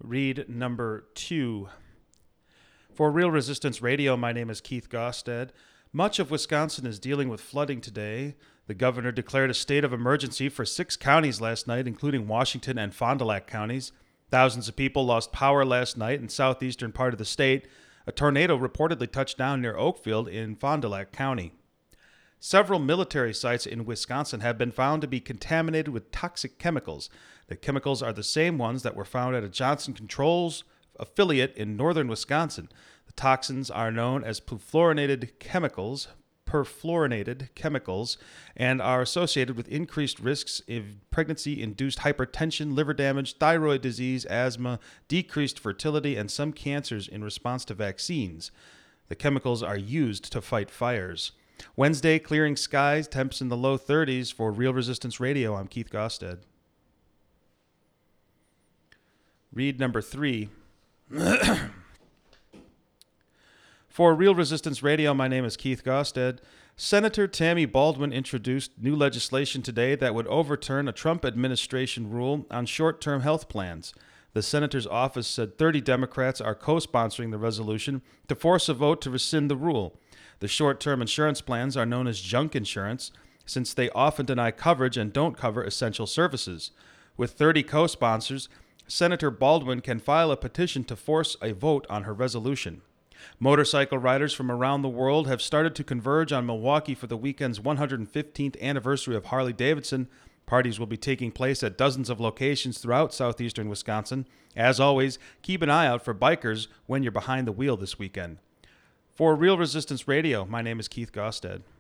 Read number 2. For Real Resistance Radio, my name is Keith Gosted. Much of Wisconsin is dealing with flooding today. The governor declared a state of emergency for 6 counties last night, including Washington and Fond du Lac counties. Thousands of people lost power last night in southeastern part of the state. A tornado reportedly touched down near Oakfield in Fond du Lac County. Several military sites in Wisconsin have been found to be contaminated with toxic chemicals. The chemicals are the same ones that were found at a Johnson Controls affiliate in northern Wisconsin. The toxins are known as perfluorinated chemicals, and are associated with increased risks of pregnancy-induced hypertension, liver damage, thyroid disease, asthma, decreased fertility, and some cancers in response to vaccines. The chemicals are used to fight fires. Wednesday, clearing skies, temps in the low 30s. For Real Resistance Radio, I'm Keith Gosted. Read number 3. For Real Resistance Radio, my name is Keith Gosted. Senator Tammy Baldwin introduced new legislation today that would overturn a Trump administration rule on short-term health plans. The senator's office said 30 Democrats are co-sponsoring the resolution to force a vote to rescind the rule. The short-term insurance plans are known as junk insurance, since they often deny coverage and don't cover essential services. With 30 co-sponsors, Senator Baldwin can file a petition to force a vote on her resolution. Motorcycle riders from around the world have started to converge on Milwaukee for the weekend's 115th anniversary of Harley-Davidson. Parties will be taking place at dozens of locations throughout southeastern Wisconsin. As always, keep an eye out for bikers when you're behind the wheel this weekend. For Real Resistance Radio, my name is Keith Gosted.